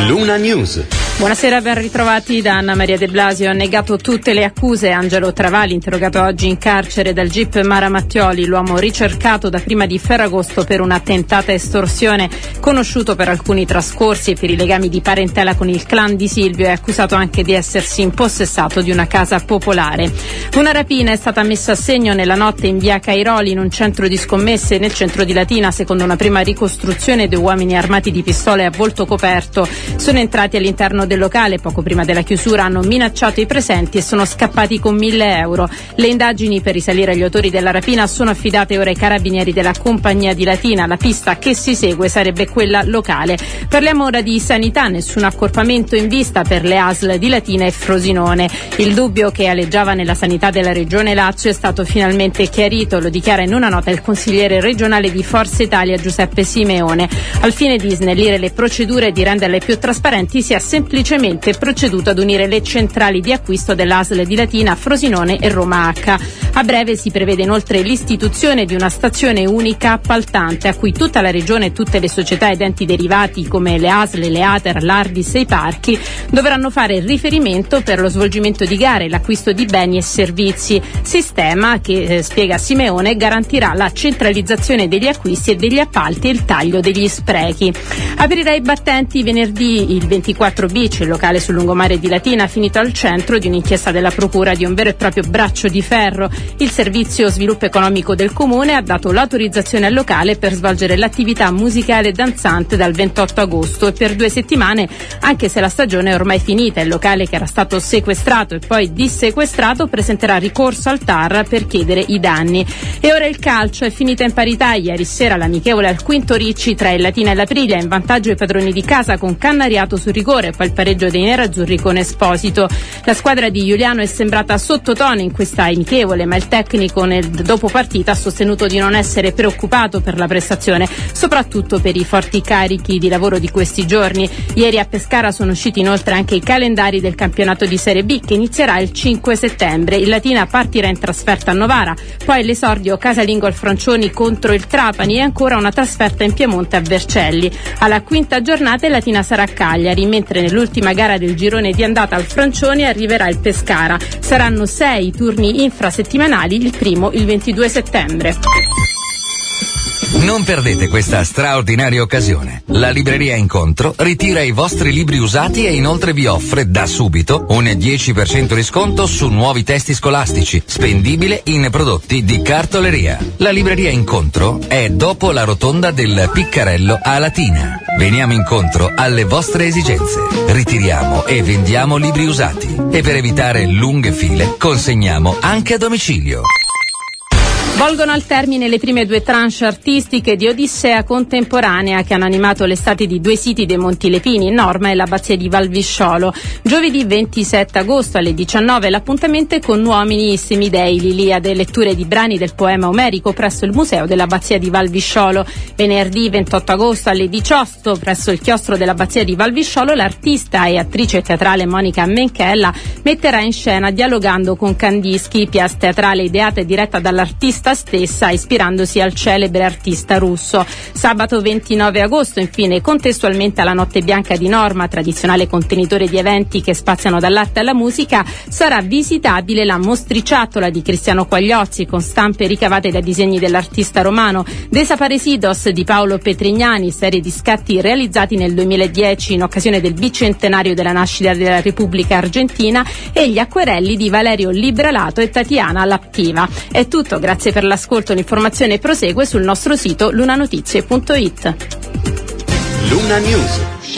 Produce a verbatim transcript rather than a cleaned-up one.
Luna News. Buonasera, ben ritrovati da Anna Maria De Blasio. Ha negato tutte le accuse Angelo Travali, interrogato oggi in carcere dal G I P Mara Mattioli, l'uomo ricercato da prima di Ferragosto per una tentata estorsione, conosciuto per alcuni trascorsi e per i legami di parentela con il clan di Silvio, è accusato anche di essersi impossessato di una casa popolare. Una rapina è stata messa a segno nella notte in via Cairoli, in un centro di scommesse nel centro di Latina. Secondo una prima ricostruzione, due uomini armati di pistole a volto coperto sono entrati all'interno del locale poco prima della chiusura, hanno minacciato i presenti e sono scappati con mille euro. Le indagini per risalire agli autori della rapina sono affidate ora ai carabinieri della compagnia di Latina. La pista che si segue sarebbe quella locale. Parliamo ora di sanità. Nessun accorpamento in vista per le A S L di Latina e Frosinone. Il dubbio che aleggiava nella sanità della regione Lazio è stato finalmente chiarito, lo dichiara in una nota il consigliere regionale di Forza Italia Giuseppe Simeone. Al fine di snellire le procedure e di renderle più trasparenti, si è semplicemente proceduto ad unire le centrali di acquisto dell'A S L di Latina, Frosinone e Roma H. A breve si prevede inoltre l'istituzione di una stazione unica appaltante a cui tutta la regione e tutte le società ed enti derivati come le A S L, le Ater, l'Ardis e i parchi dovranno fare riferimento per lo svolgimento di gare e l'acquisto di beni e servizi. Sistema che, eh, spiega Simeone, garantirà la centralizzazione degli acquisti e degli appalti e il taglio degli sprechi. Aprirà i battenti venerdì il ventiquattro bis, il locale sul lungomare di Latina, finito al centro di un'inchiesta della procura di un vero e proprio braccio di ferro. Il servizio sviluppo economico del comune ha dato l'autorizzazione al locale per svolgere l'attività musicale e danzante dal ventotto agosto e per due settimane, anche se la stagione è ormai finita. Il locale, che era stato sequestrato e poi dissequestrato, presenterà ricorso al T A R per chiedere i danni. E ora il calcio. È finita in parità ieri sera l'amichevole al Quinto Ricci tra il Latina e l'Aprilia, in vantaggio i padroni di casa con Cannariato su rigore, poi il pareggio dei nerazzurri con Esposito. La squadra di Giuliano è sembrata sottotono in questa amichevole, ma il tecnico nel dopo partita ha sostenuto di non essere preoccupato per la prestazione, soprattutto per i forti carichi di lavoro di questi giorni. Ieri a Pescara sono usciti inoltre anche i calendari del campionato di Serie B, che inizierà il cinque settembre. Il Latina partirà in trasferta a Novara, poi l'esordio casalingo al Francioni contro il Trapani e ancora una trasferta in Piemonte a Vercelli. Alla quinta giornata il Latina sarà a Cagliari, mentre nell'ultima gara del girone di andata al Francioni arriverà il Pescara. Saranno sei turni infrasettimanali, il primo il ventidue settembre. Non perdete questa straordinaria occasione. La libreria Incontro ritira i vostri libri usati e inoltre vi offre da subito un dieci per cento di sconto su nuovi testi scolastici, spendibile in prodotti di cartoleria. La libreria Incontro è dopo la rotonda del Piccarello a Latina. Veniamo incontro alle vostre esigenze. Ritiriamo e vendiamo libri usati e per evitare lunghe file consegniamo anche a domicilio. Volgono al termine le prime due tranche artistiche di Odissea Contemporanea, che hanno animato l'estate di due siti dei Monti Lepini, Norma e l'abbazia di Valvisciolo. Giovedì ventisette agosto alle diciannove l'appuntamento è con Uomini Semidei, l'Iliade, letture di brani del poema omerico presso il museo dell'abbazia di Valvisciolo. Venerdì ventotto agosto alle diciotto presso il chiostro dell'abbazia di Valvisciolo l'artista e attrice teatrale Monica Menchella metterà in scena Dialogando con Kandinskij, pièce teatrale ideata e diretta dall'artista stessa, ispirandosi al celebre artista russo. Sabato ventinove agosto, infine, contestualmente alla Notte Bianca di Norma, tradizionale contenitore di eventi che spaziano dall'arte alla musica, sarà visitabile la Mostriciattola di Cristiano Quagliozzi, con stampe ricavate da disegni dell'artista romano, Desaparecidos di Paolo Petrignani, serie di scatti realizzati nel duemiladieci in occasione del bicentenario della nascita della Repubblica Argentina, e gli acquerelli di Valerio Libralato e Tatiana Laptiva. È tutto, grazie per l'ascolto. L'informazione prosegue sul nostro sito lunanotizie punto it. Luna News.